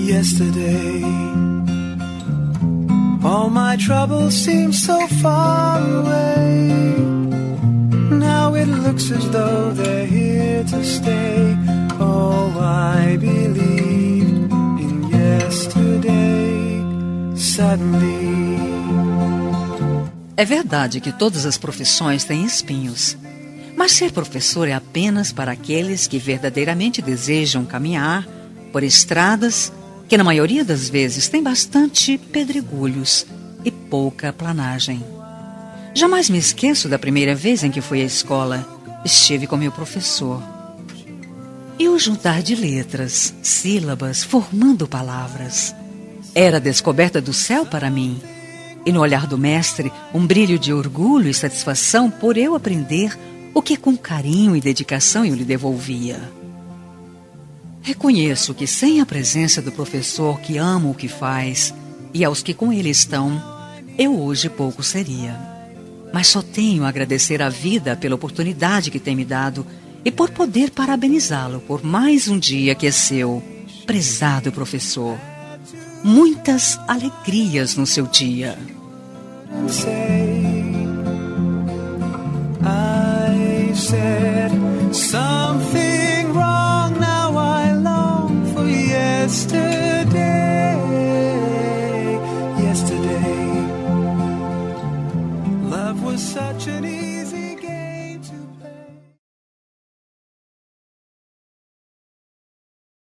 yesterday. All my troubles seem so far away. Now it looks as though they're here to stay. Oh, I believed in yesterday. Suddenly. É verdade que todas as profissões têm espinhos, mas ser professor é apenas para aqueles que verdadeiramente desejam caminhar por estradas que na maioria das vezes têm bastante pedregulhos e pouca planagem. Jamais me esqueço da primeira vez em que fui à escola. Estive com meu professor. E o juntar de letras, sílabas, formando palavras. Era a descoberta do céu para mim. E no olhar do mestre, um brilho de orgulho e satisfação por eu aprender o que com carinho e dedicação eu lhe devolvia. Reconheço que sem a presença do professor que ama o que faz e aos que com ele estão, eu hoje pouco seria. Mas só tenho a agradecer à vida pela oportunidade que tem me dado e por poder parabenizá-lo por mais um dia que é seu, prezado professor. Muitas alegrias no seu dia. I said